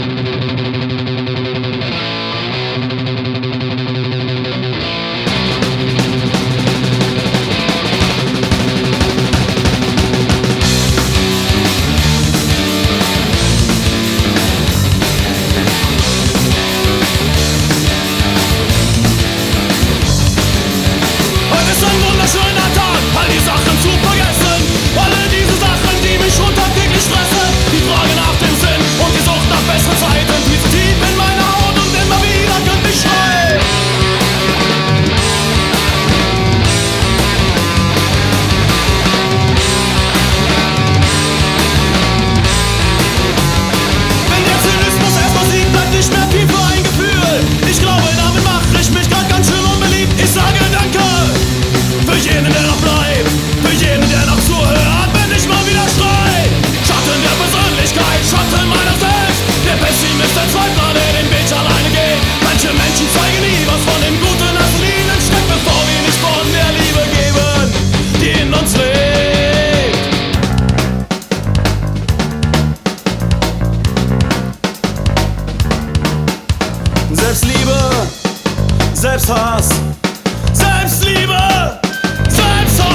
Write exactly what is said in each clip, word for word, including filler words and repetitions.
Selbstliebe, Selbsthass, Selbstliebe, Selbsthass.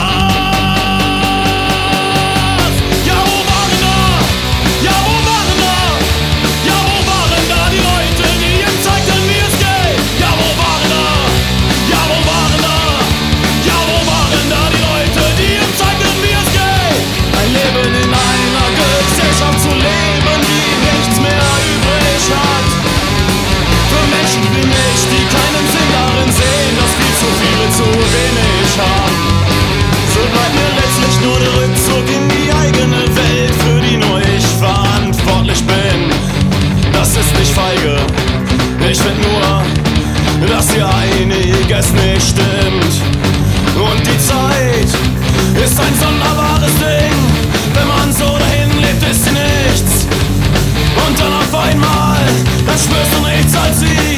Ja, wo waren da? Ja, wo waren da? Ja, wo waren da die Leute, die jetzt zeigten, wie es geht? Ja, wo waren da? Ja, wo waren da? Ja, wo waren da die Leute, die jetzt zeigten, wie es geht? Ein Leben in einer Gesellschaft zu leben, die nichts mehr übrig hat. Für Menschen wie mich, die keinen Sinn darin sehen, dass viel zu viele zu wenig haben. So bleibt mir letztlich nur der Rückzug in die eigene Welt, für die nur ich verantwortlich bin. Das ist nicht feige, ich find nur, dass hier einiges nicht stimmt. Und die Zeit ist ein sonderbares Ding, wenn man so dahin lebt, ist sie nichts. Und dann auf einmal, dann spürst du nichts als sie.